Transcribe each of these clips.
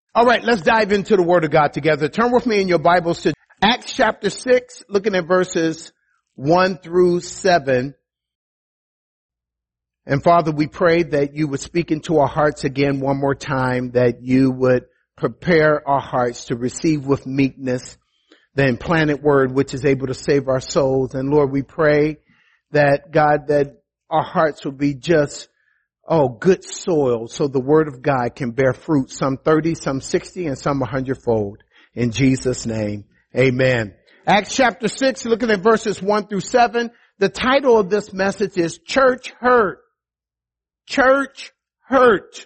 All right, let's dive into the Word of God together. Turn with me in your Bibles to Acts chapter 6, looking at verses 1 through 7. And Father, we pray that you would speak into our hearts again one more time, that you would prepare our hearts to receive with meekness the implanted word which is able to save our souls. And Lord, we pray that God, that our hearts will be just good soil so the word of God can bear fruit, some 30, some 60, and some 100-fold. In Jesus' name, amen. Acts chapter 6, looking at verses 1 through 7. The title of this message is Church Hurt. Church Hurt.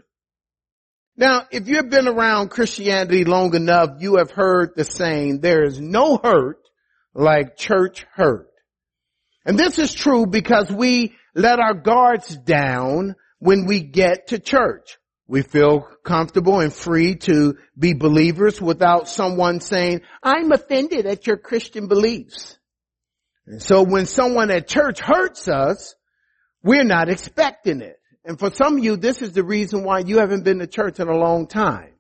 Now, if you've been around Christianity long enough, you have heard the saying, there is no hurt like church hurt. And this is true because we let our guards down when we get to church. We feel comfortable and free to be believers without someone saying, I'm offended at your Christian beliefs. And so when someone at church hurts us, we're not expecting it. And for some of you, this is the reason why you haven't been to church in a long time,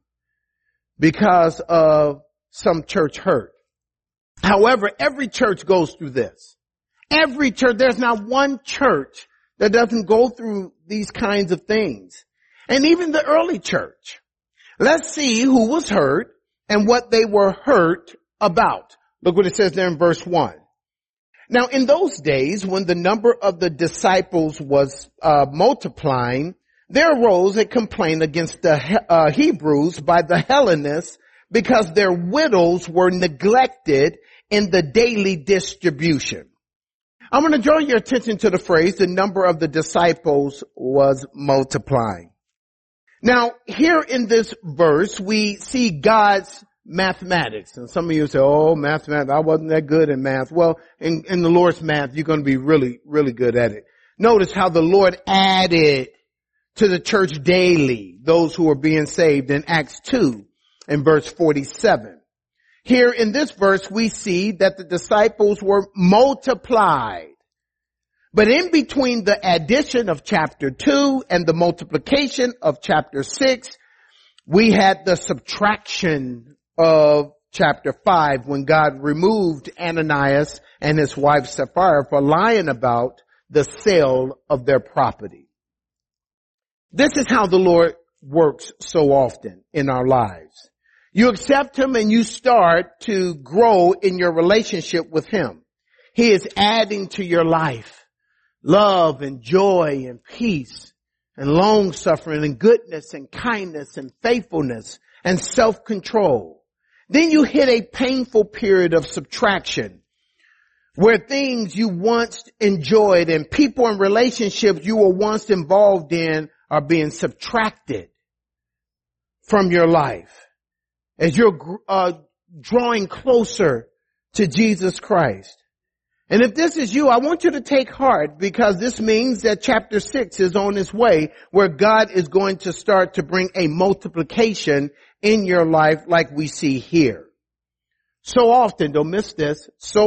because of some church hurt. However, every church goes through this. Every church, there's not one church that doesn't go through these kinds of things. And even the early church. Let's see who was hurt and what they were hurt about. Look what it says there in verse 1. Now, in those days, when the number of the disciples was multiplying, there arose a complaint against the Hebrews by the Hellenists because their widows were neglected in the daily distribution. I'm going to draw your attention to the phrase, the number of the disciples was multiplying. Now, here in this verse, we see God's mathematics. And some of you say, mathematics, I wasn't that good in math. Well, in the Lord's math, you're going to be really, really good at it. Notice how the Lord added to the church daily those who are being saved in Acts 2 in verse 47. Here in this verse, we see that the disciples were multiplied. But in between the addition of chapter 2 and the multiplication of chapter 6, we had the subtraction of chapter 5 when God removed Ananias and his wife Sapphira for lying about the sale of their property. This is how the Lord works so often in our lives. You accept him and you start to grow in your relationship with him. He is adding to your life love and joy and peace and long suffering and goodness and kindness and faithfulness and self-control. Then you hit a painful period of subtraction where things you once enjoyed and people and relationships you were once involved in are being subtracted from your life as you're drawing closer to Jesus Christ. And if this is you, I want you to take heart, because this means that chapter 6 is on its way, where God is going to start to bring a multiplication in your life like we see here. So often, don't miss this,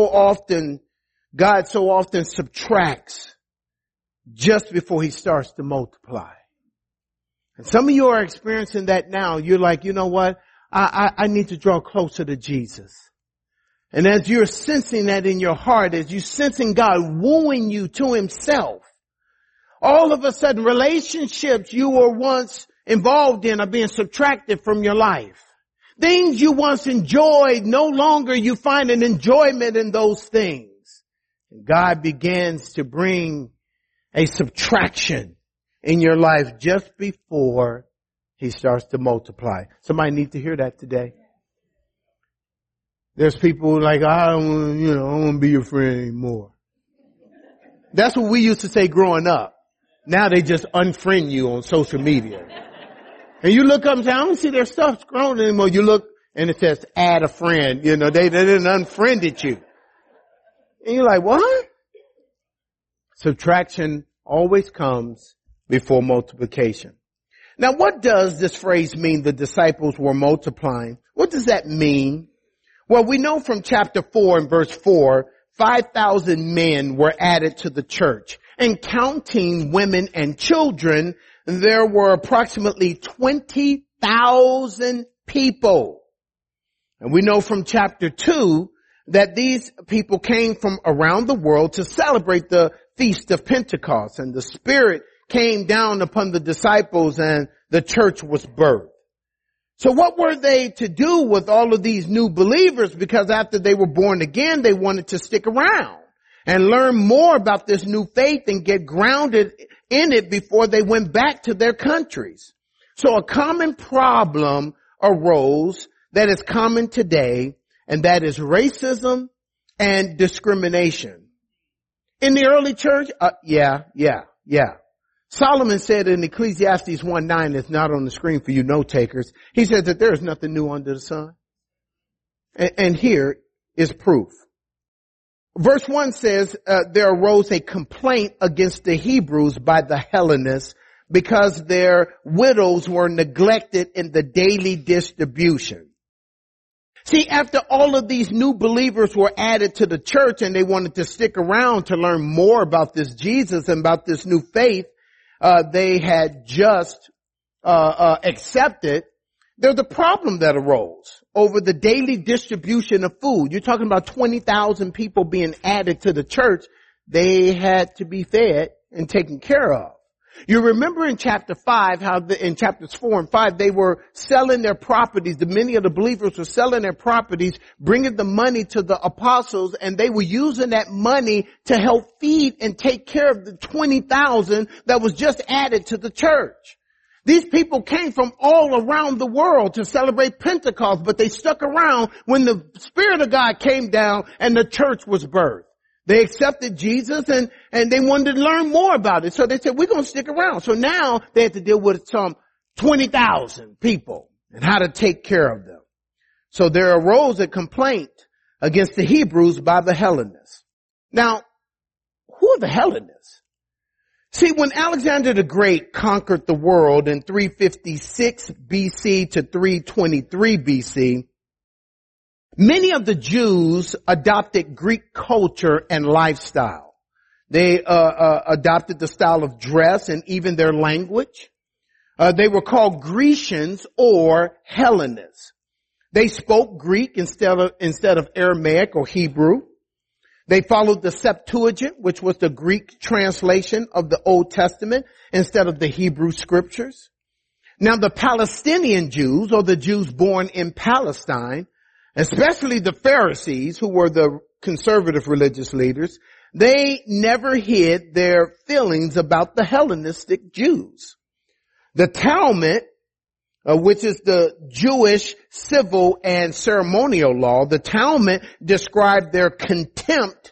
God so often subtracts just before he starts to multiply. And some of you are experiencing that now. You're like, you know what? I need to draw closer to Jesus. And as you're sensing that in your heart, as you're sensing God wooing you to himself, all of a sudden relationships you were once involved in are being subtracted from your life. Things you once enjoyed, no longer you find an enjoyment in those things. And God begins to bring a subtraction in your life just before he starts to multiply. Somebody need to hear that today. There's people like, I don't want to be your friend anymore. That's what we used to say growing up. Now they just unfriend you on social media. And you look up and say, I don't see their stuff scrolling anymore. You look and it says add a friend. They didn't unfriended you. And you're like, what? Subtraction always comes before multiplication. Now, what does this phrase mean, the disciples were multiplying? What does that mean? Well, we know from chapter 4 and verse 4, 5,000 men were added to the church. And counting women and children, there were approximately 20,000 people. And we know from chapter 2 that these people came from around the world to celebrate the Feast of Pentecost, and the Spirit came down upon the disciples and the church was birthed. So what were they to do with all of these new believers? Because after they were born again, they wanted to stick around and learn more about this new faith and get grounded in it before they went back to their countries. So a common problem arose that is common today, and that is racism and discrimination. In the early church, yeah. Solomon said in Ecclesiastes 1:9, it's not on the screen for you note takers. He said that there is nothing new under the sun. And here is proof. Verse 1 says, there arose a complaint against the Hebrews by the Hellenists because their widows were neglected in the daily distribution. See, after all of these new believers were added to the church and they wanted to stick around to learn more about this Jesus and about this new faith, they had just accepted, there's a problem that arose over the daily distribution of food. You're talking about 20,000 people being added to the church. They had to be fed and taken care of. You remember in chapter 5 how in chapters 4 and 5 they were selling their properties. Many of the believers were selling their properties, bringing the money to the apostles, and they were using that money to help feed and take care of the 20,000 that was just added to the church. These people came from all around the world to celebrate Pentecost, but they stuck around when the Spirit of God came down and the church was birthed. They accepted Jesus and they wanted to learn more about it. So they said, we're going to stick around. So now they had to deal with some 20,000 people and how to take care of them. So there arose a complaint against the Hebrews by the Hellenists. Now, who are the Hellenists? See, when Alexander the Great conquered the world in 356 BC to 323 BC, many of the Jews adopted Greek culture and lifestyle. They adopted the style of dress and even their language. They were called Grecians or Hellenists. They spoke Greek instead of Aramaic or Hebrew. They followed the Septuagint, which was the Greek translation of the Old Testament, instead of the Hebrew scriptures. Now the Palestinian Jews, or the Jews born in Palestine, especially the Pharisees, who were the conservative religious leaders, they never hid their feelings about the Hellenistic Jews. The Talmud, which is the Jewish civil and ceremonial law, the Talmud described their contempt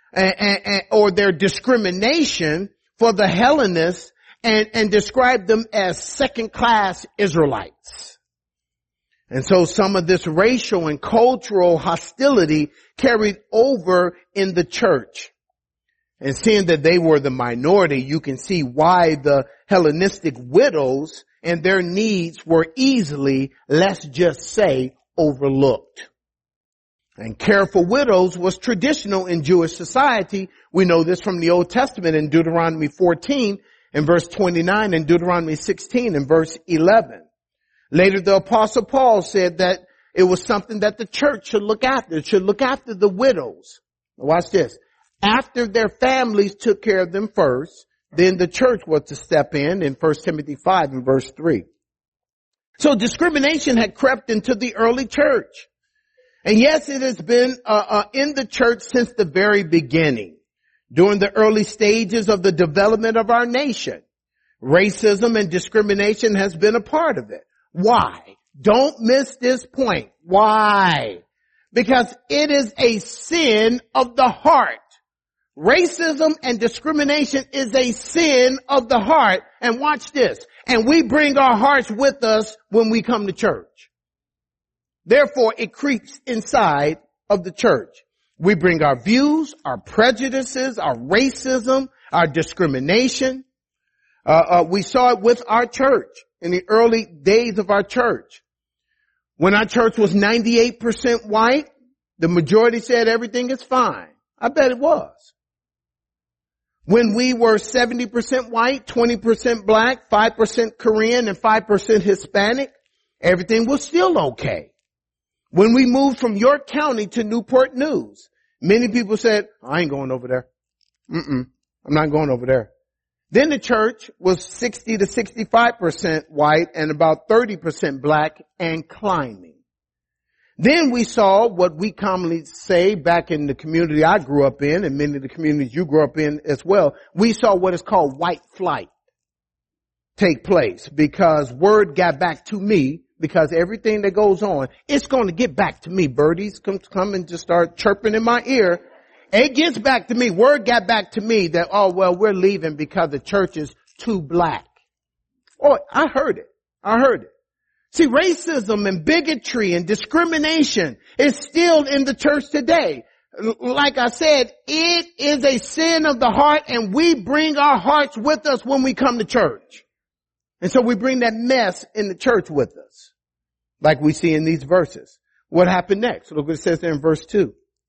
or their discrimination for the Hellenists and described them as second-class Israelites. And so some of this racial and cultural hostility carried over in the church. And seeing that they were the minority, you can see why the Hellenistic widows and their needs were easily, let's just say, overlooked. And care for widows was traditional in Jewish society. We know this from the Old Testament in Deuteronomy 14 and verse 29 and Deuteronomy 16 and verse 11. Later, the Apostle Paul said that it was something that the church should look after. It should look after the widows. Now watch this. After their families took care of them first, then the church was to step in 1 Timothy 5 and verse 3. So discrimination had crept into the early church. And yes, it has been in the church since the very beginning. During the early stages of the development of our nation, racism and discrimination has been a part of it. Why? Don't miss this point. Why? Because it is a sin of the heart. Racism and discrimination is a sin of the heart. And watch this. And we bring our hearts with us when we come to church. Therefore, it creeps inside of the church. We bring our views, our prejudices, our racism, our discrimination. We saw it with our church in the early days of our church. When our church was 98% white, the majority said everything is fine. I bet it was. When we were 70% white, 20% black, 5% Korean, and 5% Hispanic, everything was still okay. When we moved from York County to Newport News, many people said, I ain't going over there. I'm not going over there. Then the church was 60 to 65% white and about 30% black and climbing. Then we saw what we commonly say back in the community I grew up in, and many of the communities you grew up in as well. We saw what is called white flight take place, because word got back to me, because everything that goes on, it's going to get back to me. Birdies come and just start chirping in my ear. It gets back to me. Word got back to me that, oh, well, we're leaving because the church is too black. Oh, I heard it. See, racism and bigotry and discrimination is still in the church today. Like I said, it is a sin of the heart, and we bring our hearts with us when we come to church. And so we bring that mess in the church with us, like we see in these verses. What happened next? Look what it says there in verse 2.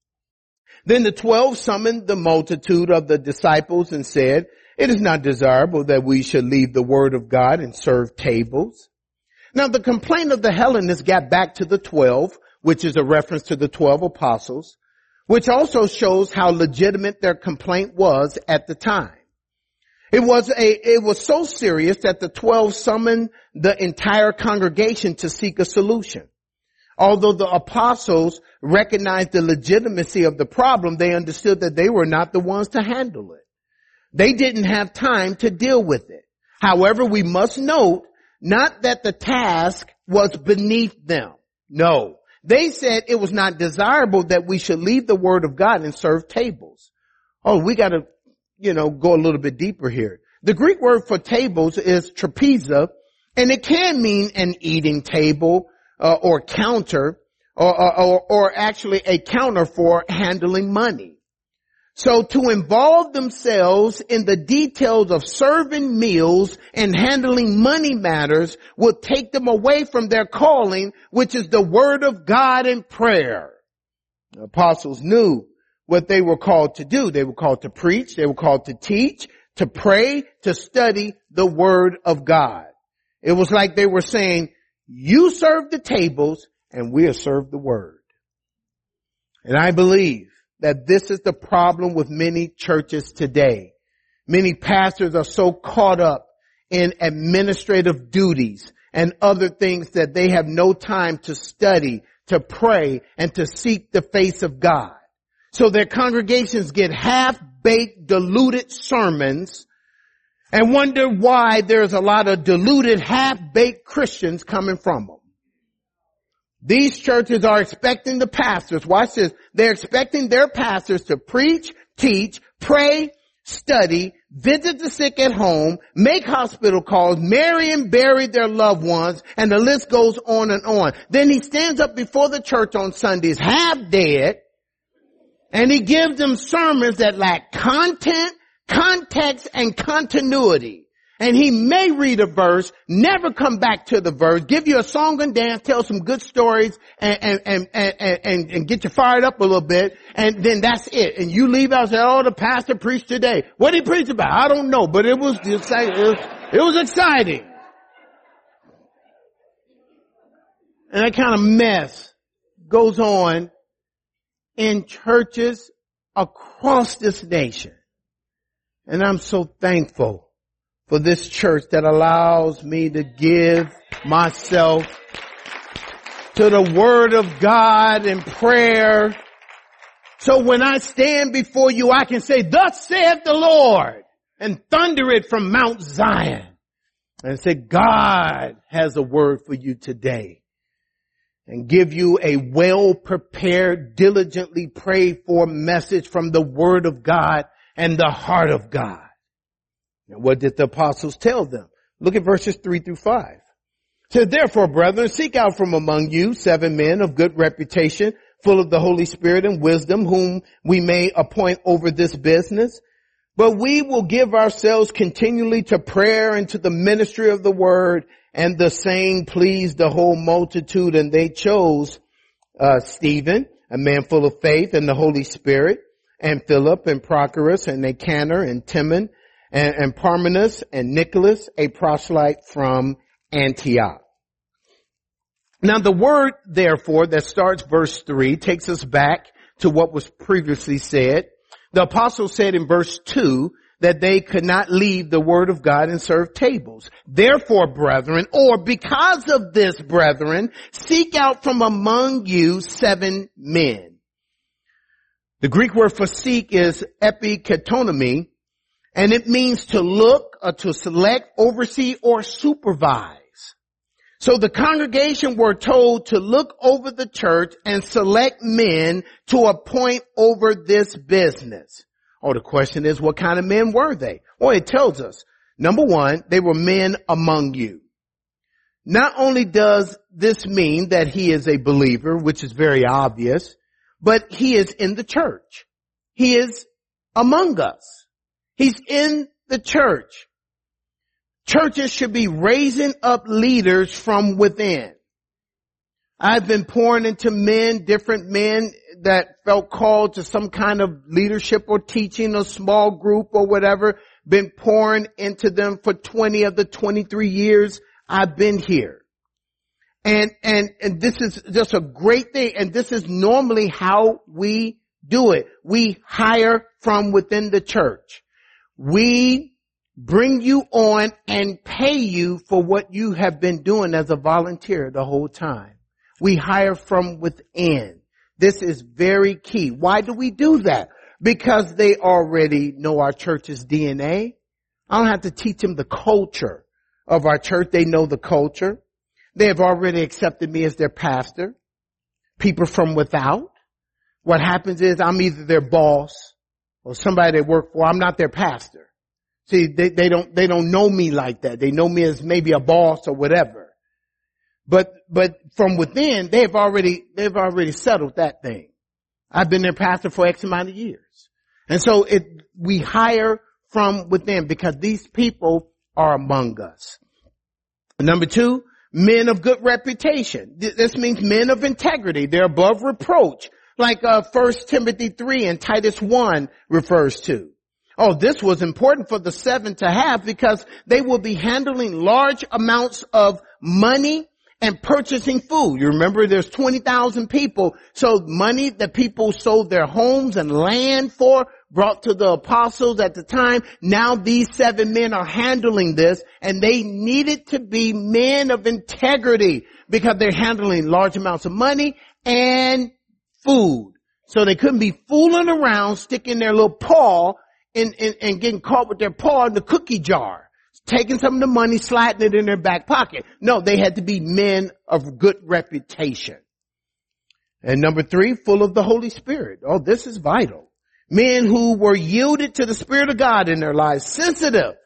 Then the 12 summoned the multitude of the disciples and said, it is not desirable that we should leave the word of God and serve tables. Now the complaint of the Hellenists got back to the 12, which is a reference to the 12 apostles, which also shows how legitimate their complaint was at the time. It was so serious that the 12 summoned the entire congregation to seek a solution. Although the apostles recognized the legitimacy of the problem, they understood that they were not the ones to handle it. They didn't have time to deal with it. However, we must note not that the task was beneath them. No. They said it was not desirable that we should leave the word of God and serve tables. Oh, we gotta, go a little bit deeper here. The Greek word for tables is trapeza, and it can mean an eating table, or counter, or actually a counter for handling money. So to involve themselves in the details of serving meals and handling money matters will take them away from their calling, which is the word of God and prayer. The apostles knew what they were called to do. They were called to preach. They were called to teach, to pray, to study the word of God. It was like they were saying, you serve the tables and we'll serve the word. And I believe that this is the problem with many churches today. Many pastors are so caught up in administrative duties and other things that they have no time to study, to pray, and to seek the face of God. So their congregations get half-baked, diluted sermons and wonder why there's a lot of diluted, half-baked Christians coming from them. These churches are expecting the pastors, watch this, they're expecting their pastors to preach, teach, pray, study, visit the sick at home, make hospital calls, marry and bury their loved ones, and the list goes on and on. Then he stands up before the church on Sundays, half dead, and he gives them sermons that lack content, context, and continuity. And he may read a verse, never come back to the verse, give you a song and dance, tell some good stories, and get you fired up a little bit, and then that's it. And you leave out and say, oh, the pastor preached today. What did he preach about? I don't know, but it was exciting. And that kind of mess goes on in churches across this nation. And I'm so thankful for this church that allows me to give myself to the word of God and prayer. So when I stand before you, I can say, thus saith the Lord, and thunder it from Mount Zion and say, God has a word for you today, and give you a well-prepared, diligently prayed for message from the word of God and the heart of God. And what did the apostles tell them? Look at verses 3 through 5. It says, therefore, brethren, seek out from among you 7 men of good reputation, full of the Holy Spirit and wisdom, whom we may appoint over this business. But we will give ourselves continually to prayer and to the ministry of the word. And the saying pleased the whole multitude. And they chose Stephen, a man full of faith and the Holy Spirit, and Philip and Prochorus and Nicanor and Timon, and Parmenas and Nicholas, a proselyte from Antioch. Now the word, therefore, that starts verse 3 takes us back to what was previously said. The apostle said in verse 2 that they could not leave the word of God and serve tables. Therefore, brethren, or because of this, brethren, seek out from among you 7 men. The Greek word for seek is epiketonomy, and it means to look or to select, oversee, or supervise. So the congregation were told to look over the church and select men to appoint over this business. Oh, the question is, what kind of men were they? Well, it tells us, number one, they were men among you. Not only does this mean that he is a believer, which is very obvious, but he is in the church. He is among us. He's in the church. Churches should be raising up leaders from within. I've been pouring into men, different men that felt called to some kind of leadership or teaching, a small group or whatever, been pouring into them for 20 of the 23 years I've been here. And this is just a great thing. And this is normally how we do it. We hire from within the church. We bring you on and pay you for what you have been doing as a volunteer the whole time. We hire from within. This is very key. Why do we do that? Because they already know our church's DNA. I don't have to teach them the culture of our church. They know the culture. They have already accepted me as their pastor. People from without. What happens is I'm either their boss or somebody they work for. I'm not their pastor. See, they don't know me like that. They know me as maybe a boss or whatever. But from within, they've already settled that thing. I've been their pastor for X amount of years. And so we hire from within because these people are among us. Number two, men of good reputation. This means men of integrity. They're above reproach. Like 1 Timothy 3 and Titus 1 refers to. Oh, this was important for the 7 to have because they will be handling large amounts of money and purchasing food. You remember there's 20,000 people. So money that people sold their homes and land for, brought to the apostles at the time. Now these 7 men are handling this, and they needed to be men of integrity because they're handling large amounts of money and food. So they couldn't be fooling around, sticking their little paw and getting caught with their paw in the cookie jar, taking some of the money, sliding it in their back pocket. No, they had to be men of good reputation. And number 3, full of the Holy Spirit. Oh, this is vital. Men who were yielded to the Spirit of God in their lives, sensitive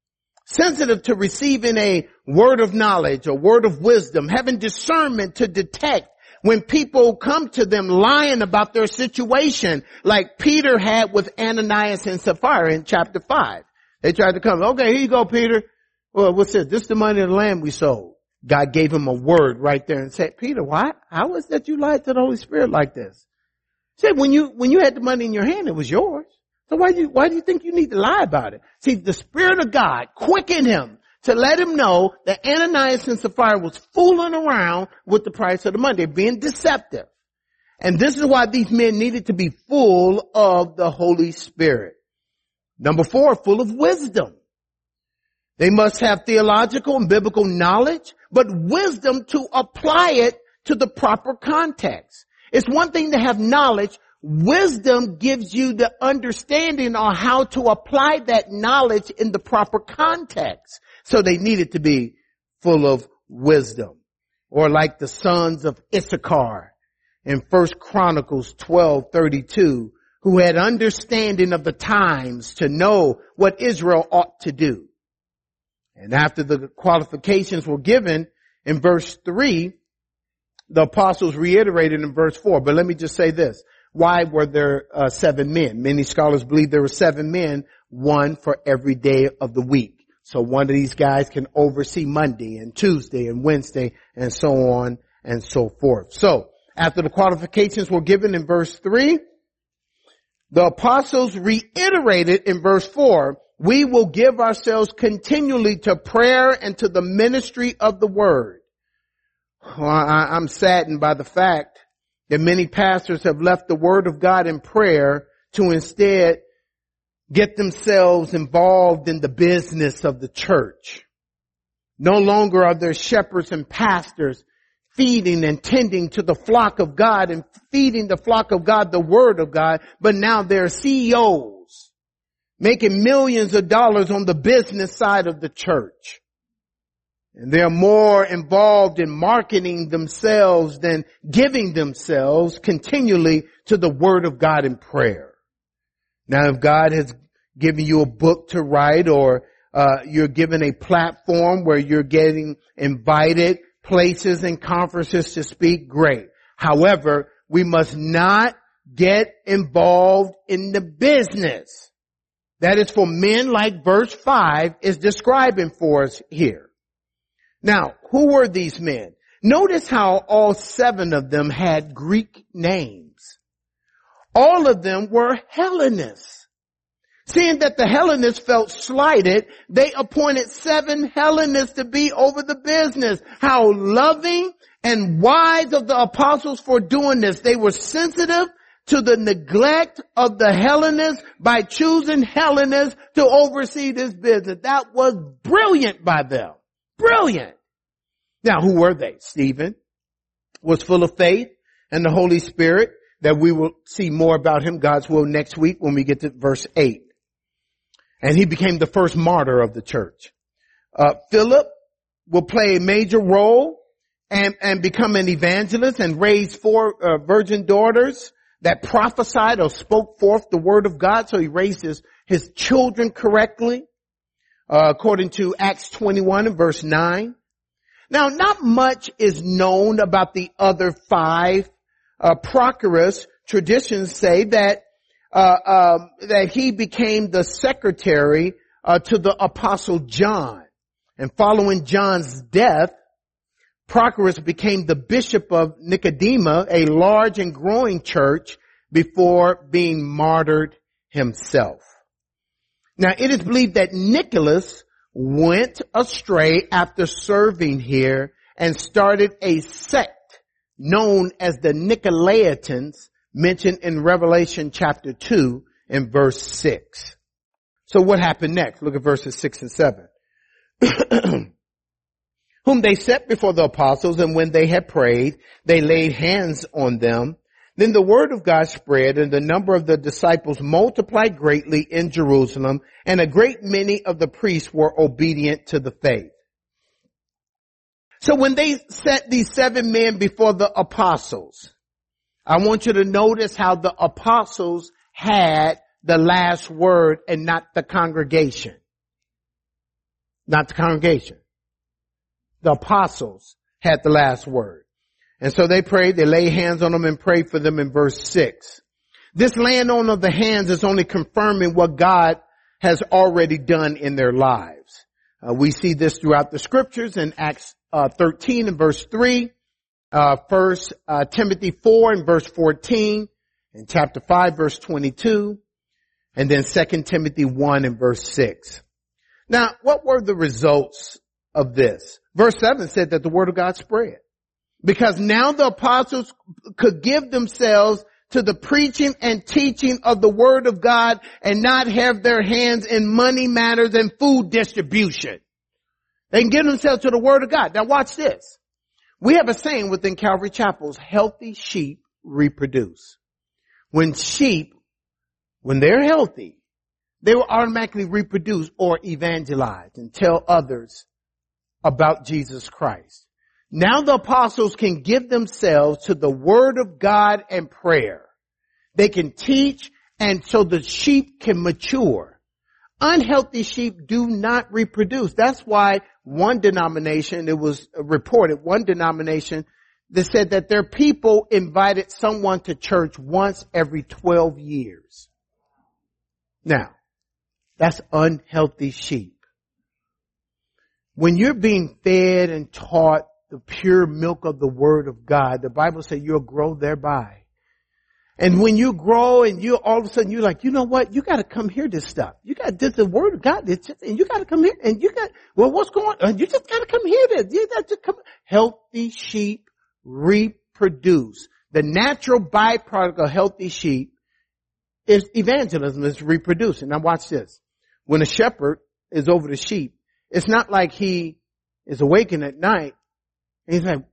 to receiving a word of knowledge, a word of wisdom, having discernment to detect when people come to them lying about their situation, like Peter had with Ananias and Sapphira in chapter 5. They tried to come, okay, here you go, Peter. Well, what's this? This is the money of the land we sold. God gave him a word right there and said, Peter, why? How is that you lied to the Holy Spirit like this? He said, when you had the money in your hand, it was yours. So why do you think you need to lie about it? See, the Spirit of God quickened him to let him know that Ananias and Sapphira was fooling around with the price of the money. They're being deceptive. And this is why these men needed to be full of the Holy Spirit. Number 4, full of wisdom. They must have theological and biblical knowledge, but wisdom to apply it to the proper context. It's one thing to have knowledge. Wisdom gives you the understanding on how to apply that knowledge in the proper context. So they needed to be full of wisdom. Or like the sons of Issachar in 1 Chronicles 12:32, who had understanding of the times to know what Israel ought to do. And after the qualifications were given in verse 3, the apostles reiterated in verse 4. But let me just say this. Why were there 7 men? Many scholars believe there were 7 men, one for every day of the week. So one of these guys can oversee Monday and Tuesday and Wednesday and so on and so forth. So after the qualifications were given in verse 3, the apostles reiterated in verse 4, we will give ourselves continually to prayer and to the ministry of the word. I'm saddened by the fact that many pastors have left the word of God in prayer to instead get themselves involved in the business of the church. No longer are there shepherds and pastors feeding and tending to the flock of God and feeding the flock of God the word of God, but now there are CEOs making millions of dollars on the business side of the church. And they're more involved in marketing themselves than giving themselves continually to the word of God in prayer. Now, if God has given you a book to write, or you're given a platform where you're getting invited places and conferences to speak, great. However, we must not get involved in the business. That is for men like verse 5 is describing for us here. Now, who were these men? Notice how all 7 of them had Greek names. All of them were Hellenists. Seeing that the Hellenists felt slighted, they appointed 7 Hellenists to be over the business. How loving and wise of the apostles for doing this. They were sensitive to the neglect of the Hellenists by choosing Hellenists to oversee this business. That was brilliant by them. Brilliant. Now, who were they? Stephen was full of faith and the Holy Spirit, that we will see more about him, God's will, next week when we get to verse 8. And he became the first martyr of the church. Philip will play a major role and become an evangelist and raise 4 virgin daughters that prophesied or spoke forth the word of God. So he raised his children correctly, according to Acts 21 and verse 9. Now, not much is known about the other 5. Prochorus, traditions say that he became the secretary to the apostle John. And following John's death, Prochorus became the bishop of Nicodemus, a large and growing church, before being martyred himself. Now, it is believed that Nicholas went astray after serving here and started a sect known as the Nicolaitans, mentioned in Revelation chapter 2 and verse 6. So what happened next? Look at verses 6 and 7. Whom they set before the apostles, and when they had prayed, they laid hands on them. Then the word of God spread, and the number of the disciples multiplied greatly in Jerusalem, and a great many of the priests were obedient to the faith. So when they set these 7 men before the apostles, I want you to notice how the apostles had the last word and not the congregation. Not the congregation. The apostles had the last word. And so they prayed, they laid hands on them and prayed for them in verse 6. This laying on of the hands is only confirming what God has already done in their lives. We see this throughout the scriptures in Acts 13 and verse 3, 1 Timothy 4 and verse 14, and chapter 5 verse 22, and then 2 Timothy 1 and verse 6. Now, what were the results of this? Verse 7 said that the word of God spread. Because now the apostles could give themselves to the preaching and teaching of the word of God and not have their hands in money matters and food distribution. They can give themselves to the word of God. Now watch this. We have a saying within Calvary Chapels, healthy sheep reproduce. When they're healthy, they will automatically reproduce or evangelize and tell others about Jesus Christ. Now the apostles can give themselves to the word of God and prayer. They can teach, and so the sheep can mature. Unhealthy sheep do not reproduce. That's why one denomination, it was reported, one denomination that said that their people invited someone to church once every 12 years. Now, that's unhealthy sheep. When you're being fed and taught the pure milk of the word of God, the Bible says you'll grow thereby. And when you grow and you all of a sudden you're like, you know what? You got to come hear this stuff. You got this, the word of God, and you got to come here and you got, well, what's going on? You just got to come hear this. You got to come. Healthy sheep reproduce. The natural byproduct of healthy sheep is evangelism, is reproducing. Now watch this. When a shepherd is over the sheep, it's not like he is awakened at night and he's like,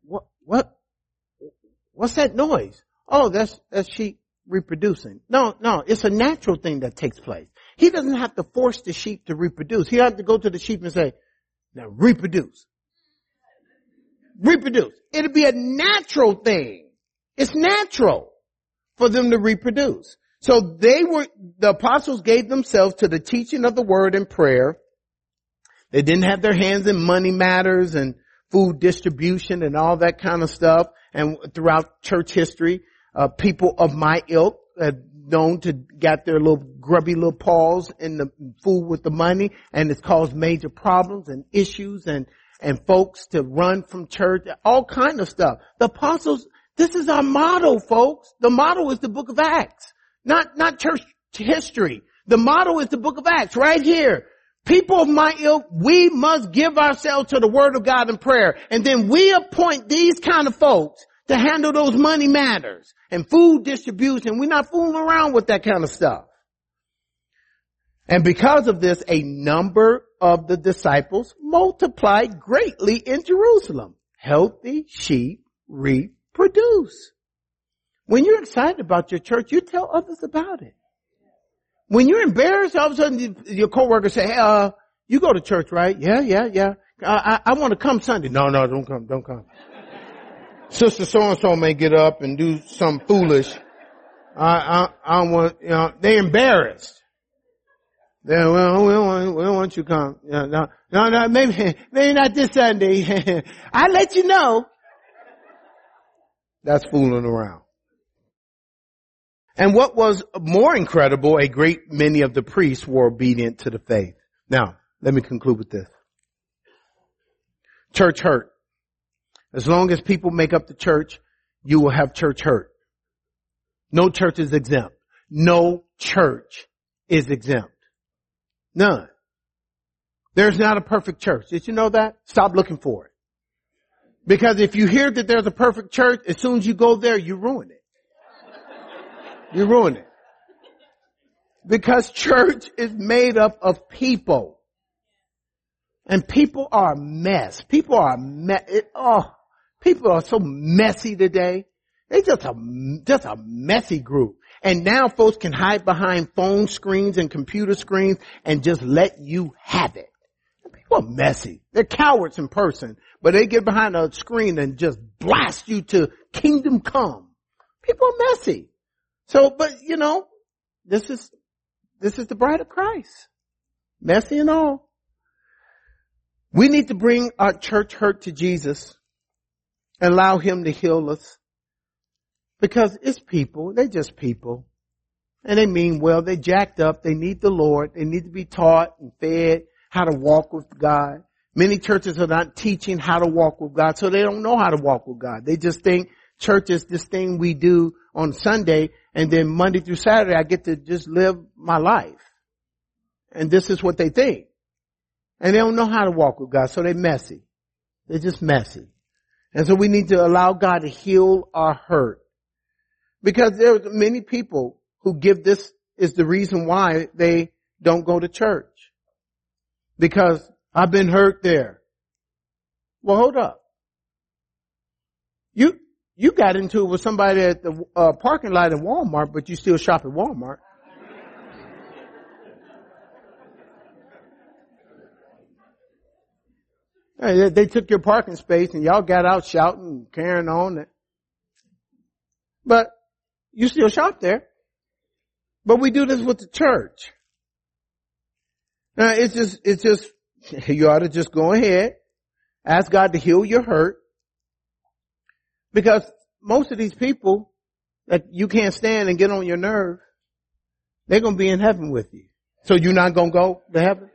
what's that noise? Oh, that's sheep reproducing. No, it's a natural thing that takes place. He doesn't have to force the sheep to reproduce. He has to go to the sheep and say, now reproduce. Reproduce. It'll be a natural thing. It's natural for them to reproduce. So the apostles gave themselves to the teaching of the word and prayer. They didn't have their hands in money matters and food distribution and all that kind of stuff. And throughout church history, people of my ilk known to got their little grubby little paws in the food with the money, and it's caused major problems and issues and folks to run from church, all kind of stuff. The apostles, this is our motto, folks. The motto is the book of Acts, not church history. The motto is the book of Acts right here. People of my ilk, we must give ourselves to the word of God in prayer. And then we appoint these kind of folks to handle those money matters and food distribution. We're not fooling around with that kind of stuff. And because of this, a number of the disciples multiplied greatly in Jerusalem. Healthy sheep reproduce. When you're excited about your church, you tell others about it. When you're embarrassed, all of a sudden your coworkers say, hey, you go to church, right? Yeah. I want to come Sunday. No, don't come. Sister so-and-so may get up and do something foolish. I want, they're embarrassed. Well, we don't want you to come. No, maybe not this Sunday. I'll let you know. That's fooling around. And what was more incredible, a great many of the priests were obedient to the faith. Now, let me conclude with this. Church hurt. As long as people make up the church, you will have church hurt. No church is exempt. No church is exempt. None. There's not a perfect church. Did you know that? Stop looking for it. Because if you hear that there's a perfect church, as soon as you go there, you ruin it. You ruin it. Because church is made up of people. And people are a mess. People are people are so messy today. They just a messy group. And now folks can hide behind phone screens and computer screens and just let you have it. People are messy. They're cowards in person, but they get behind a screen and just blast you to kingdom come. People are messy. So, but this is the bride of Christ. Messy and all. We need to bring our church hurt to Jesus and allow him to heal us. Because it's people. They're just people. And they mean well. They jacked up. They need the Lord. They need to be taught and fed how to walk with God. Many churches are not teaching how to walk with God, so they don't know how to walk with God. They just think church is this thing we do on Sunday, and then Monday through Saturday I get to just live my life. And this is what they think. And they don't know how to walk with God, so they're messy. They're just messy. And so we need to allow God to heal our hurt. Because there are many people who give this is the reason why they don't go to church. Because I've been hurt there. Well, hold up. You got into it with somebody at the parking lot at Walmart, but you still shop at Walmart. Hey, they took your parking space and y'all got out shouting and carrying on. But you still shop there. But we do this with the church. Now it's just, you ought to just go ahead, ask God to heal your hurt. Because most of these people that you can't stand and get on your nerve, they're going to be in heaven with you. So you're not going to go to heaven?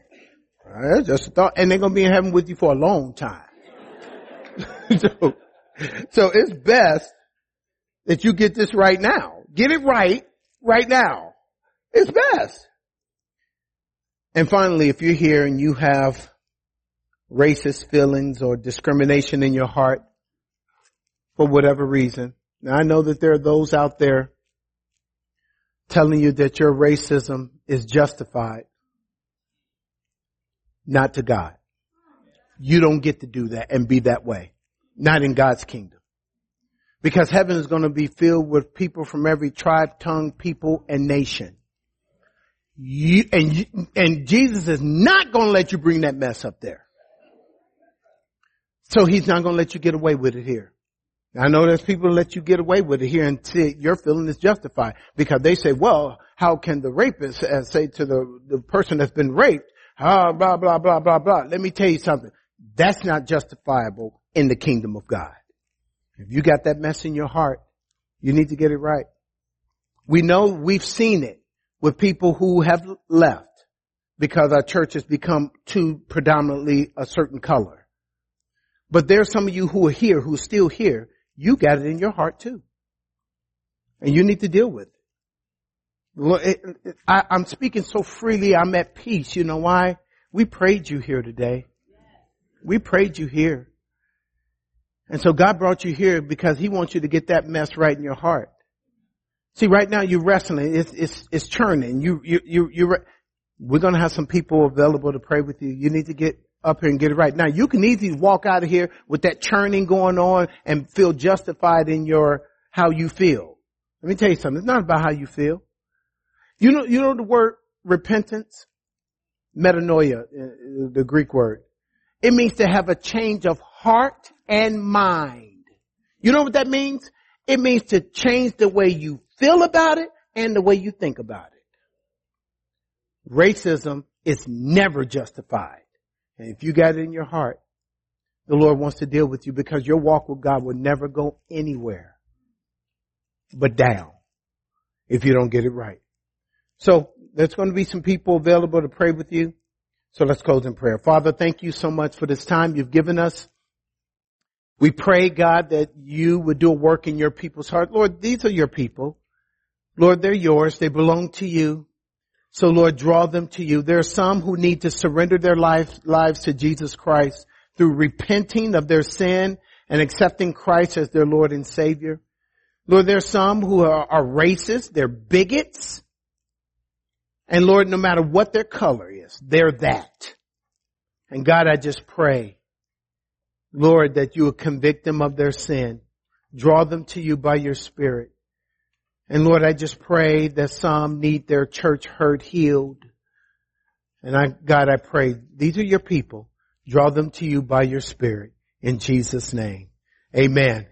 That's just a thought. And they're going to be in heaven with you for a long time. So it's best that you get this right now. Get it right now. It's best. And finally, if you're here and you have racist feelings or discrimination in your heart for whatever reason, now I know that there are those out there telling you that your racism is justified. Not to God. You don't get to do that and be that way. Not in God's kingdom. Because heaven is going to be filled with people from every tribe, tongue, people, and nation. And Jesus is not going to let you bring that mess up there. So he's not going to let you get away with it here. I know there's people who let you get away with it here and say your feeling is justified. Because they say, well, how can the rapist say to the person that's been raped, blah, blah, blah, blah, blah. Let me tell you something. That's not justifiable in the kingdom of God. If you got that mess in your heart, you need to get it right. We know we've seen it with people who have left because our church has become too predominantly a certain color. But there's some of you who are here, who are still here. You got it in your heart too. And you need to deal with it. I'm speaking so freely. I'm at peace. You know why? We prayed you here today. We prayed you here. And so God brought you here because he wants you to get that mess right in your heart. See, right now you're wrestling. It's churning. We're going to have some people available to pray with you. You need to get up here and get it right. Now you can easily walk out of here with that churning going on and feel justified in how you feel. Let me tell you something. It's not about how you feel. You know the word repentance? Metanoia, the Greek word. It means to have a change of heart and mind. You know what that means? It means to change the way you feel about it and the way you think about it. Racism is never justified. And if you got it in your heart, the Lord wants to deal with you because your walk with God will never go anywhere but down if you don't get it right. So there's going to be some people available to pray with you. So let's close in prayer. Father, thank you so much for this time you've given us. We pray, God, that you would do a work in your people's heart. Lord, these are your people. Lord, they're yours. They belong to you. So, Lord, draw them to you. There are some who need to surrender their lives to Jesus Christ through repenting of their sin and accepting Christ as their Lord and Savior. Lord, there are some who are racist. They're bigots. And Lord, no matter what their color is, they're that. And God, I just pray, Lord, that you would convict them of their sin. Draw them to you by your Spirit. And Lord, I just pray that some need their church hurt healed. And God, I pray, these are your people. Draw them to you by your Spirit. In Jesus' name, amen.